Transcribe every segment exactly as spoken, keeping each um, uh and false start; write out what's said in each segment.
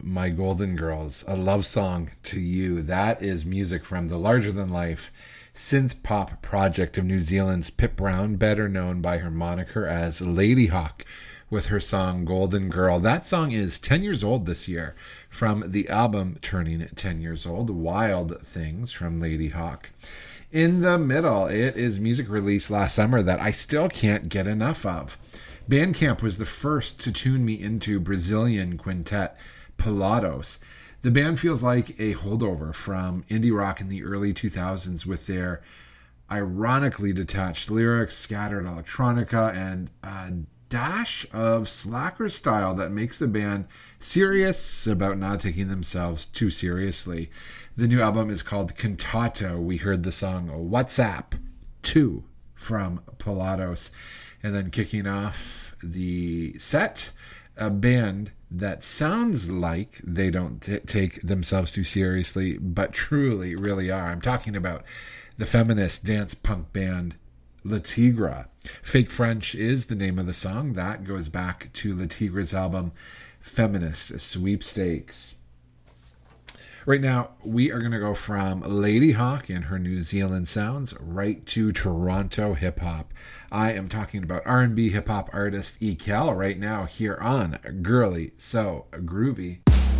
My Golden Girls, a love song to you. That is music from the larger-than-life synth pop project of New Zealand's Pip Brown, better known by her moniker as Ladyhawke, with her song Golden Girl. That song is ten years old this year, from the album turning ten years old, Wild Things from Ladyhawke. In the middle, it is music released last summer that I still can't get enough of. Bandcamp was the first to tune me into Brazilian quintet Pilados. The band feels like a holdover from indie rock in the early two thousands with their ironically detached lyrics, scattered electronica, and a dash of slacker style that makes the band serious about not taking themselves too seriously. The new album is called Cantato. We heard the song WhatsApp two from Pilados. And then kicking off the set, a band that sounds like they don't t- take themselves too seriously, but truly really are. I'm talking about the feminist dance punk band Le Tigre. Fake French is the name of the song. That goes back to Le Tigre's album Feminist Sweepstakes. Right now, we are going to go from Ladyhawke and her New Zealand sounds right to Toronto hip-hop. I am talking about R and B hip-hop artist E. Kel right now here on Girly So Groovy.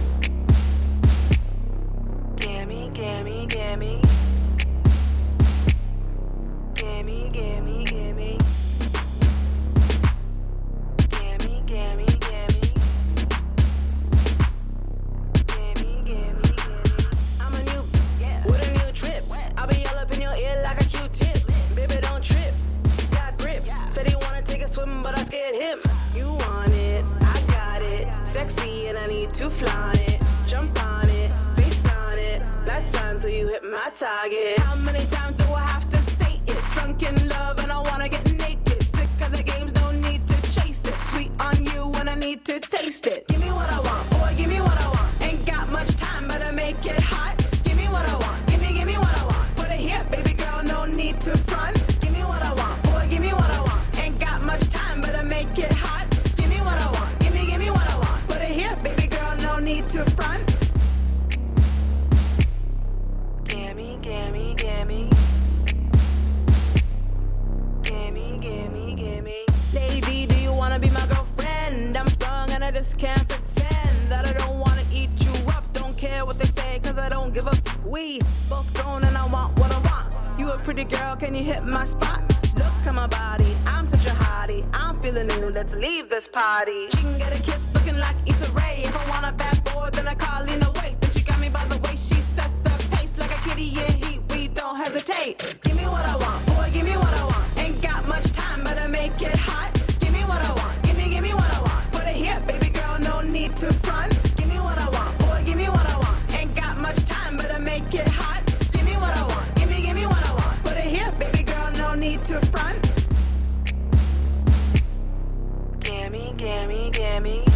Gammy, gammy, gammy. Gammy, gammy, gammy. Gammy, gammy, gammy. Gammy, gammy, gammy. I'm a new, yeah, with a new trip. I'll be all up in your ear like a Q-tip. Baby, don't trip. Got grip. Said he wanna take a swim, but I scared him. You want it, I got it. Sexy and I need to flaunt it. Jump on it, face on it. That's on till you hit my target. How many times do I have to state it? Drunk in love and I wanna get naked. Sick of the games, no need to chase it. Sweet on you when I need to taste it. Give me what I want, boy, give me what I want. Ain't got much time, but I make it hot. Give me what I want, give me, give me what I want. Put it here, baby girl, no need to front. Give me what I want, boy, give me what I want. Ain't got much time, but I make it hot. Give me what I want, give me, give me what I want. Put it here, baby girl, no need to front. Gammy, gammy, gammy. Gammy, gammy, gammy. Lady, do you wanna be my girlfriend? I'm strong and I just can't pretend that I don't wanna eat you up. Don't care what they say, cause I don't give a f- We both grown and I want what I want. You a pretty girl, can you hit my spot? Look at my body, I'm such a hottie. I'm feeling new, let's leave this party. She can get a kiss looking like Issa Rae. If I want a bad boy, then I call Lena Waithe. Then she got me by the way she set the pace. Like a kitty in heat, we don't hesitate. Give me what I want, boy, give me what I want. Ain't got much time, but I make it hot. Give me what I want, give me, give me what I want. Put it here, baby girl, no need to front. Give me what I want, boy, give me what I want. Ain't got much time, but I make it hot. Give me what I want, give me, give me what I want. Put it here, baby girl, no need to front. Gammy, gammy, gammy.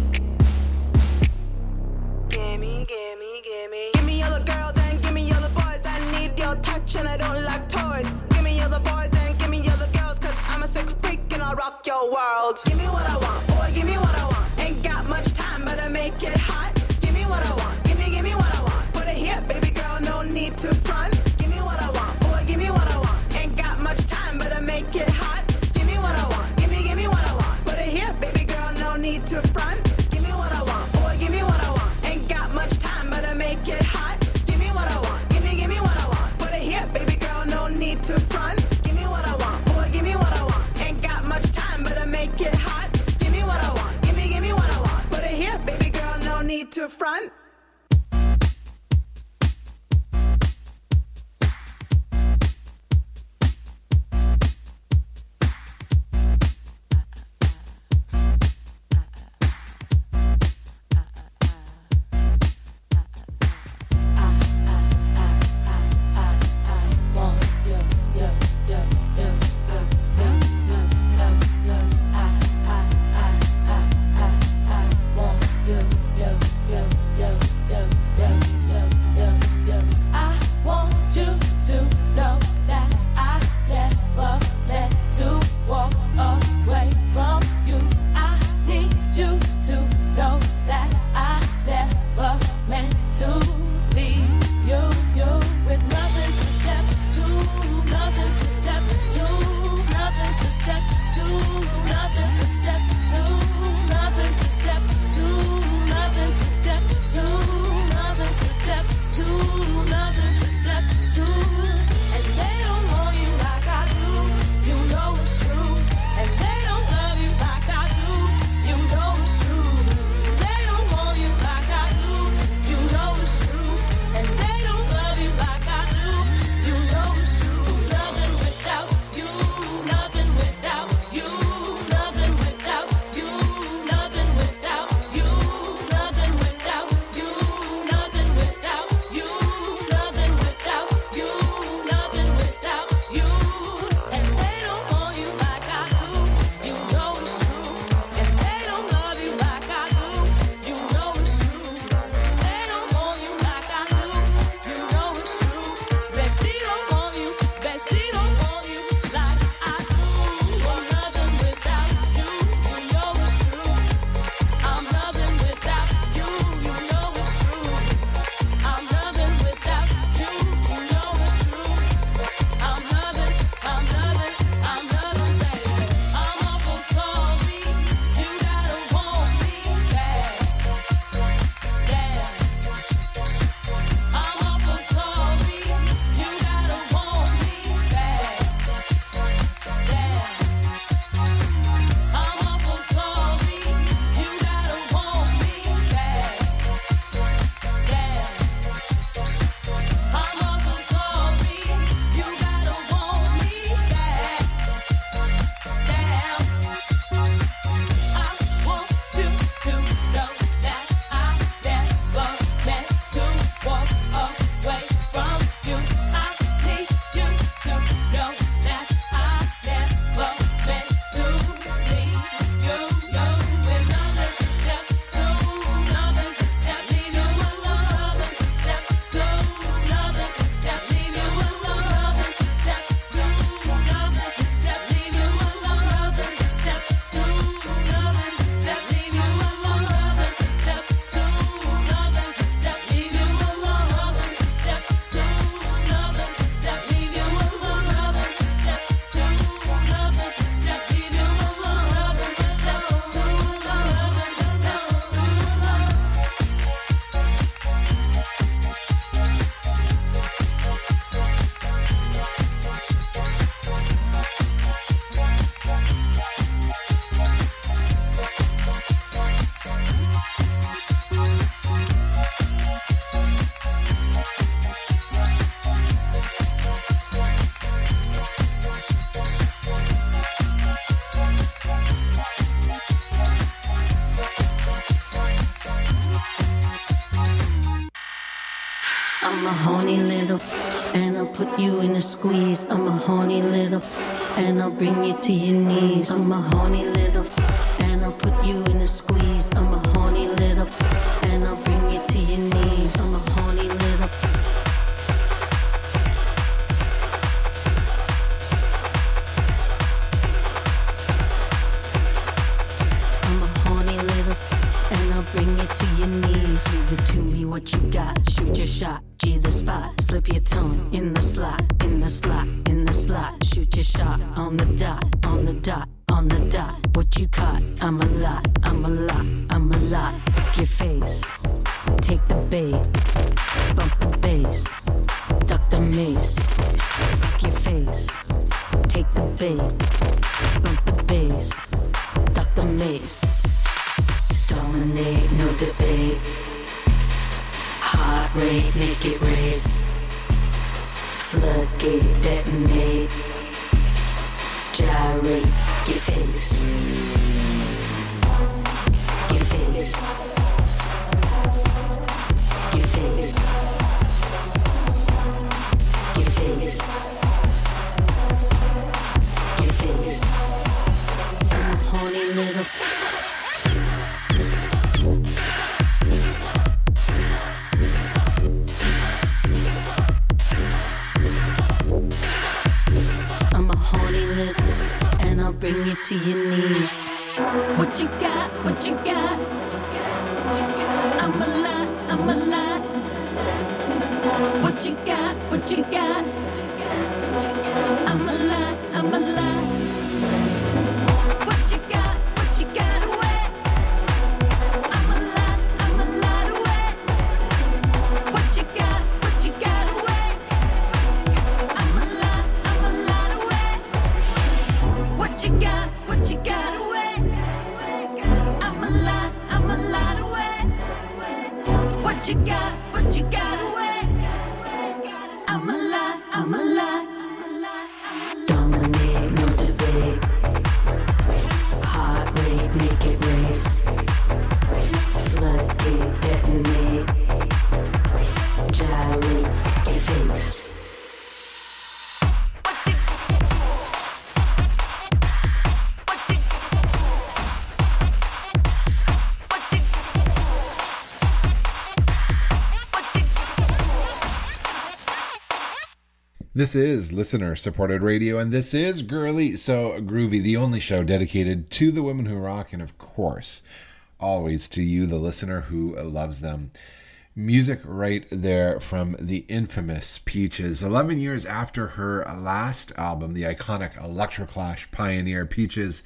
Gammy, gammy, gammy. Give me all the girls and give me all the boys. I need your touch and I don't like toys. Give me all the boys and give me all the girls, cause I'm a sick freak and I'll rock your world. Give me what I want, boy, give me what I want. Ain't got much time, but I make it hot. Give me what I want, give me, give me what I want. Put it here, baby girl, no need to front. Give me what I want, boy, give me what I want. Ain't got much time, but I make it hot. Give me what I want, give me, give me what I want. Put it here, baby girl, no need to front. Give me what I want, boy, give me what I want. Ain't got much time, but I make it hot. Give me what I want, give me, give me what I want. Put it here, baby girl, no need to front. Give me what I want, boy, give me what I want. Ain't got much time, but I make it hot. Give me what I want, give me, give me what I want. Put it here, baby girl, no I'm a horny little, and I'll put you in a squeeze. I'm a horny little, and I'll bring you to your knees. I'm a horny little, and I'll put you in a squeeze. I'm a horny little, and I'll bring you to your knees. I'm a horny little. I'm a horny little, and I'll bring you to your knees. Give it to me what you got, shoot your shot. G the spot, slip your tongue in the slot, in the slot, in the slot. Shoot your shot on the dot, on the dot, on the dot. What you caught? I'm a lot, I'm a lot, I'm a lot. Fuck your face, take the bait, bump the bass, duck the mace. Fuck your face, take the bait, bump the bass, duck the mace. Dominate, no debate. Heart rate, make it race. Floodgate, detonate. Gyrate, your face. Your face. Your face. Your face. Your face. I'm a horny little. I'll bring you to your knees. What you got? What you got? I'm a lot, I'm a lot. What you got? What you got? I'm a lot, I'm a lot. What you got? What you got away? I'm a lot, I'm a lot away. What you got? What you got away? I'm a lot, I'm a lot away. What you got, what you got away? I'm a lot, I'm a lot away. What you got, what you got away? I'm a lot, I'm a lot. Dominate, no debate. Heart rate, make it race. Floodgate, detonate. Gyrate, your face. This is listener-supported radio, and this is Girly So Groovy, the only show dedicated to the women who rock, and of course, always to you, the listener who loves them. Music right there from the infamous Peaches. eleven years after her last album, the iconic Electroclash pioneer, Peaches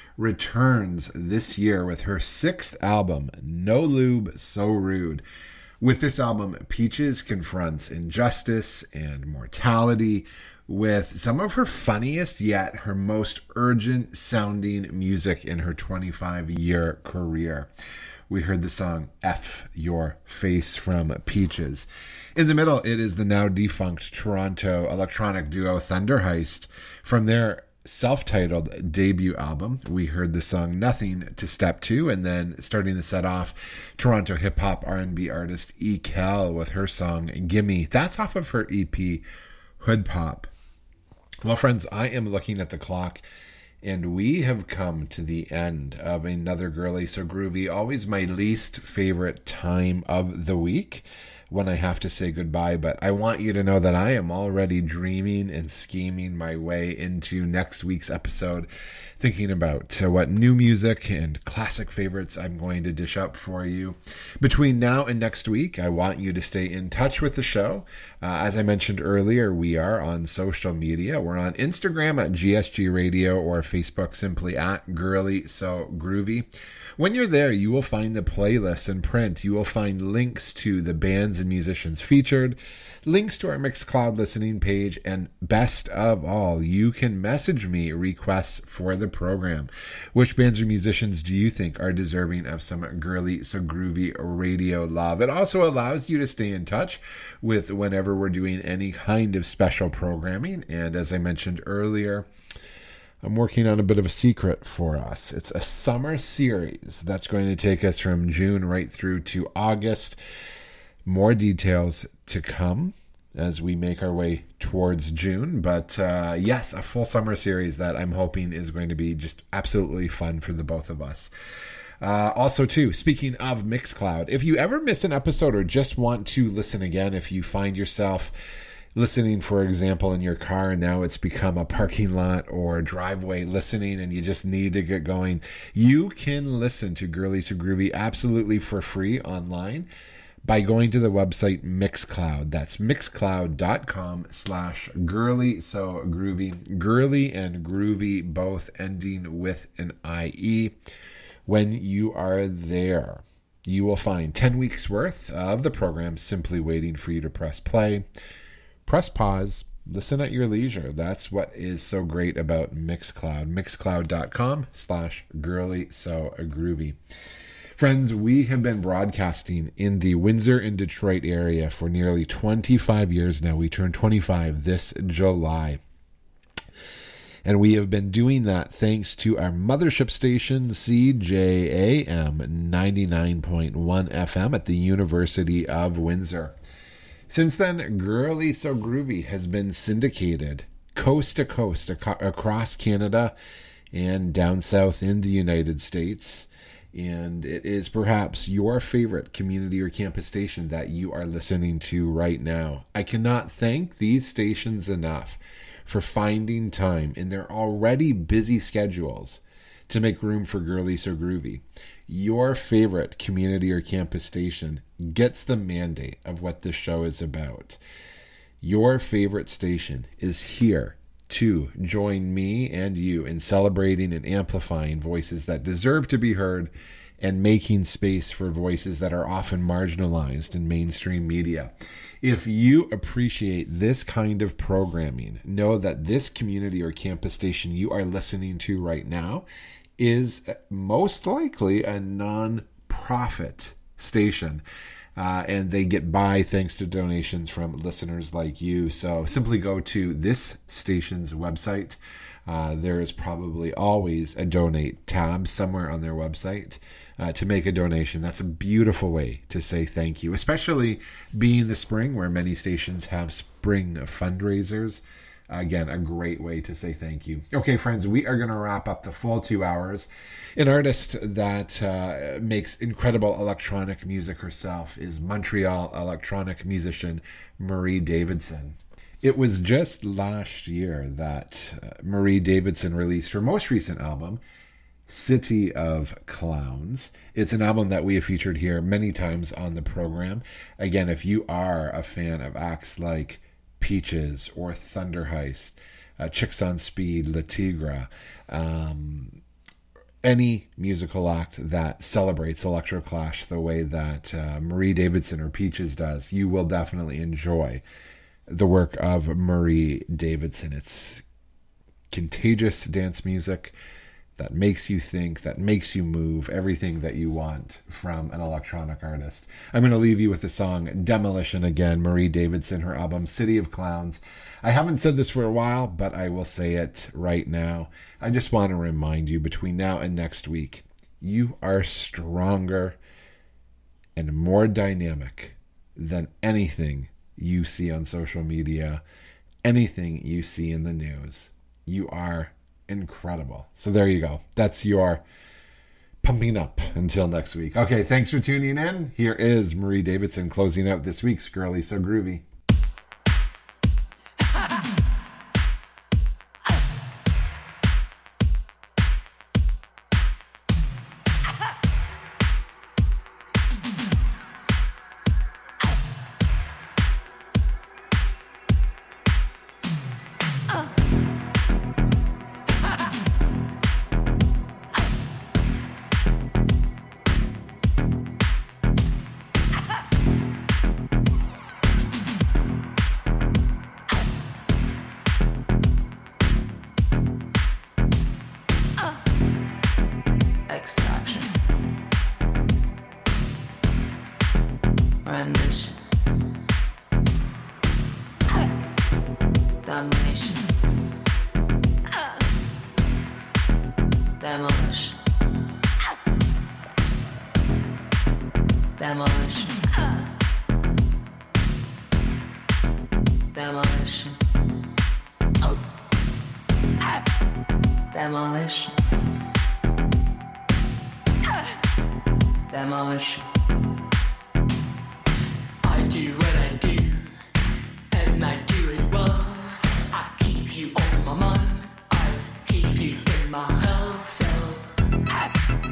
returns this year with her sixth album, No Lube, So Rude. With this album, Peaches confronts injustice and mortality with some of her funniest yet her most urgent sounding music in her twenty-five year career. We heard the song F Your Face from Peaches. In the middle, it is the now defunct Toronto electronic duo Thunderheist. From their self-titled debut album, we heard the song Nothing to Step To, and then starting the set off, Toronto hip-hop R and B artist E. Kel with her song Gimme. That's off of her E P Hood Pop. Well, friends, I am looking at the clock, and we have come to the end of another Girly So Groovy, always my least favorite time of the week when I have to say goodbye, but I want you to know that I am already dreaming and scheming my way into next week's episode, thinking about uh, what new music and classic favorites I'm going to dish up for you. Between now and next week, I want you to stay in touch with the show. Uh, as I mentioned earlier, we are on social media. We're on Instagram at G S G Radio or Facebook simply at Girly So Groovy. When you're there, you will find the playlists in print. You will find links to the bands and musicians featured, links to our Mixcloud listening page, and best of all, you can message me requests for the program. Which bands or musicians do you think are deserving of some Girly So Groovy radio love? It also allows you to stay in touch with whenever we're doing any kind of special programming. And as I mentioned earlier, I'm working on a bit of a secret for us. It's a summer series that's going to take us from June right through to August. More details to come as we make our way towards June. But uh, yes, a full summer series that I'm hoping is going to be just absolutely fun for the both of us. Uh, also, too, speaking of Mixcloud, if you ever miss an episode or just want to listen again, if you find yourself listening, for example, in your car and now it's become a parking lot or driveway listening and you just need to get going, you can listen to Girly So Groovy absolutely for free online by going to the website Mixcloud. That's mixcloud.com slash girly so groovy. Girly and groovy both ending with an I E. When you are there, you will find ten weeks worth of the program simply waiting for you to press play. Press pause, listen at your leisure. That's what is so great about Mixcloud. Mixcloud.com slash girly so groovy. Friends, we have been broadcasting in the Windsor and Detroit area for nearly twenty-five years now. We turned twenty-five this July. And we have been doing that thanks to our mothership station, C J A M ninety-nine point one F M at the University of Windsor. Since then, Girly So Groovy has been syndicated coast to coast ac- across Canada and down south in the United States. And it is perhaps your favorite community or campus station that you are listening to right now. I cannot thank these stations enough for finding time in their already busy schedules to make room for Girly So Groovy. Your favorite community or campus station gets the mandate of what this show is about. Your favorite station is here to join me and you in celebrating and amplifying voices that deserve to be heard and making space for voices that are often marginalized in mainstream media. If you appreciate this kind of programming, know that this community or campus station you are listening to right now is most likely a non-profit station. Uh, and they get by thanks to donations from listeners like you. So simply go to this station's website. Uh, there is probably always a donate tab somewhere on their website uh, to make a donation. That's a beautiful way to say thank you, especially being the spring where many stations have spring fundraisers. Again, a great way to say thank you. Okay, friends, we are going to wrap up the full two hours. An artist that uh, makes incredible electronic music herself is Montreal electronic musician Marie Davidson. It was just last year that uh, Marie Davidson released her most recent album, City of Clowns. It's an album that we have featured here many times on the program. Again, if you are a fan of acts like Peaches or Thunder Heist, uh, Chicks on Speed, La Tigra, um, any musical act that celebrates Electroclash the way that uh, Marie Davidson or Peaches does, you will definitely enjoy the work of Marie Davidson. It's contagious dance music that makes you think, that makes you move, everything that you want from an electronic artist. I'm going to leave you with the song Demolition again, Marie Davidson, her album City of Clowns. I haven't said this for a while, but I will say it right now. I just want to remind you, between now and next week, you are stronger and more dynamic than anything you see on social media, anything you see in the news. You are incredible. So there you go. That's your pumping up until next week. Okay, thanks for tuning in. Here is Marie Davidson closing out this week's Girly So Groovy. Demolition. Demolition. Oh. Ah. Demolition. Ah. Demolition. I do what I do, and I do it well. I keep you on my mind. I keep you in my health cell. Ah.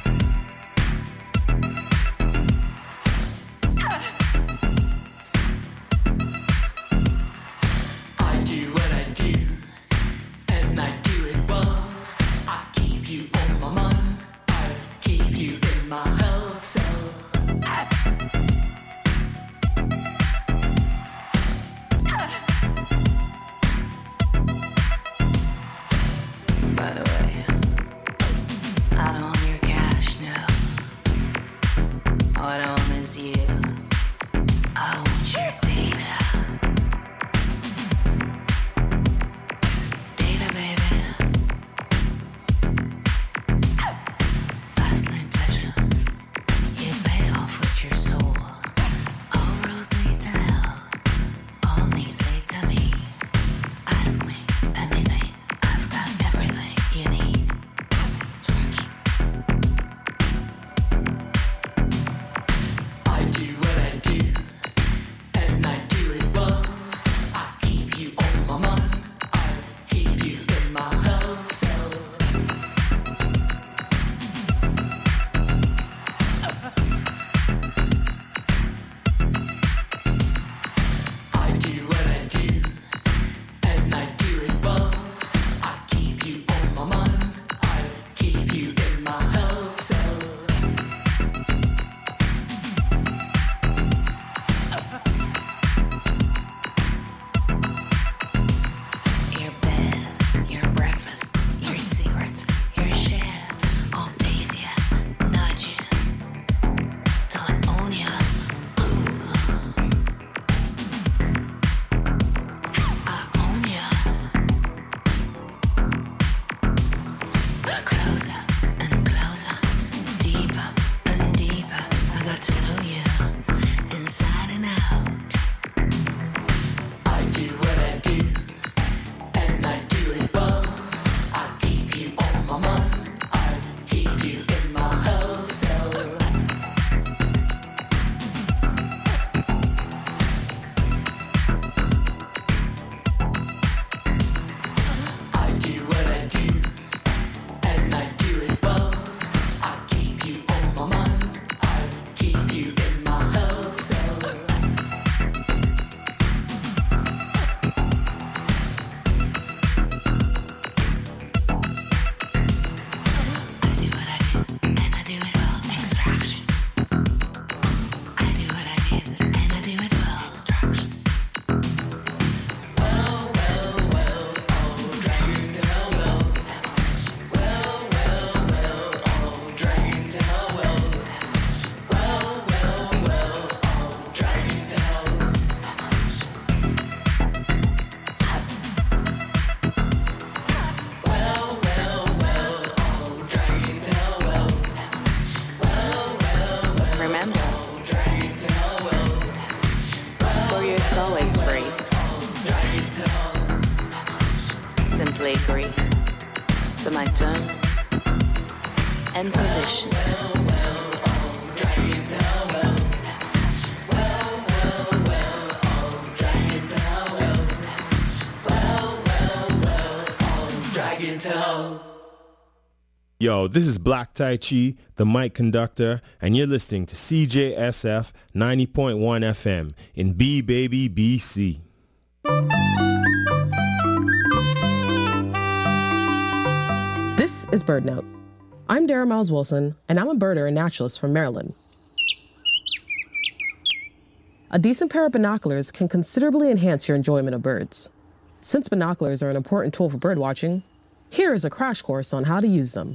And positions. Yo, this is Black Tai Chi, the mic conductor, and you're listening to C J S F ninety point one F M in B Baby B C. This is Bird Note. I'm Dara Miles Wilson, and I'm a birder and naturalist from Maryland. A decent pair of binoculars can considerably enhance your enjoyment of birds. Since binoculars are an important tool for birdwatching, here is a crash course on how to use them.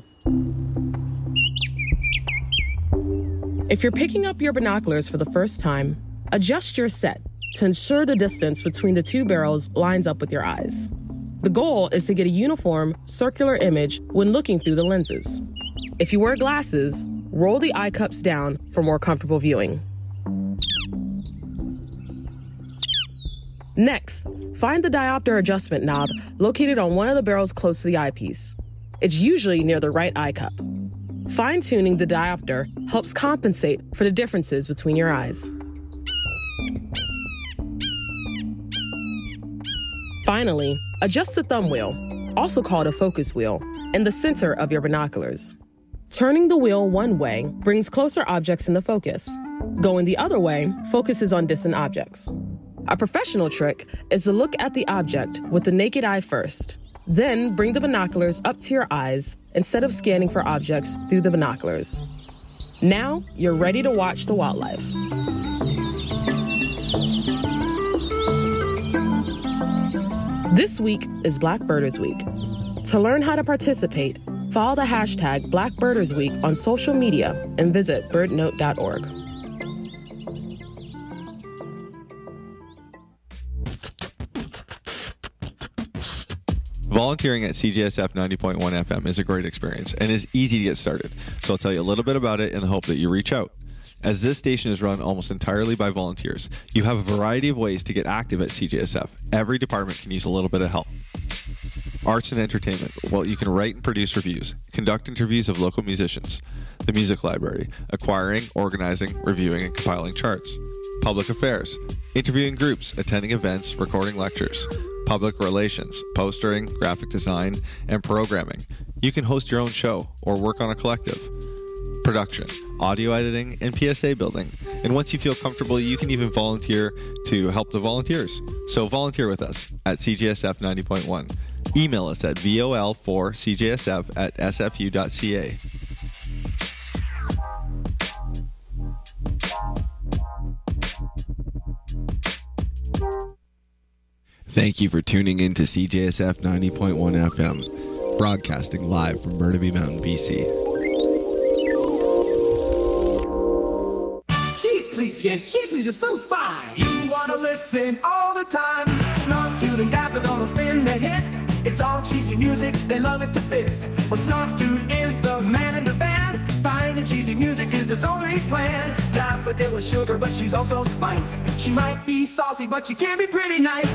If you're picking up your binoculars for the first time, adjust your set to ensure the distance between the two barrels lines up with your eyes. The goal is to get a uniform, circular image when looking through the lenses. If you wear glasses, roll the eye cups down for more comfortable viewing. Next, find the diopter adjustment knob located on one of the barrels close to the eyepiece. It's usually near the right eye cup. Fine-tuning the diopter helps compensate for the differences between your eyes. Finally, adjust the thumb wheel, also called a focus wheel, in the center of your binoculars. Turning the wheel one way brings closer objects into focus. Going the other way focuses on distant objects. A professional trick is to look at the object with the naked eye first, then bring the binoculars up to your eyes instead of scanning for objects through the binoculars. Now you're ready to watch the wildlife. This week is Black Birders Week. To learn how to participate, follow the hashtag Black Birders Week on social media and visit bird note dot org. Volunteering at C J S F ninety point one F M is a great experience and is easy to get started, so I'll tell you a little bit about it in the hope that you reach out. As this station is run almost entirely by volunteers, you have a variety of ways to get active at C J S F. Every department can use a little bit of help. Arts and entertainment. Well, you can write and produce reviews, conduct interviews of local musicians. The music library. Acquiring, organizing, reviewing, and compiling charts. Public affairs. Interviewing groups, attending events, recording lectures. Public relations, postering, graphic design, and programming. You can host your own show or work on a collective. Production, audio editing, and P S A building. And once you feel comfortable, you can even volunteer to help the volunteers. So volunteer with us at C J S F ninety point one. Email us at V O L four C J S F at S F U dot C A. Thank you for tuning in to C J S F ninety point one F M, broadcasting live from Burnaby Mountain, B C. Cheese please, yes, cheese please, you're so fine. You wanna listen all the time. Snarf Dude and Daffodil will spin their hits. It's all cheesy music, they love it to bits. Well, Snarf Dude is the man in the band. Finding cheesy music is his only plan. Daffodil is sugar, but she's also spice. She might be saucy, but she can be pretty nice.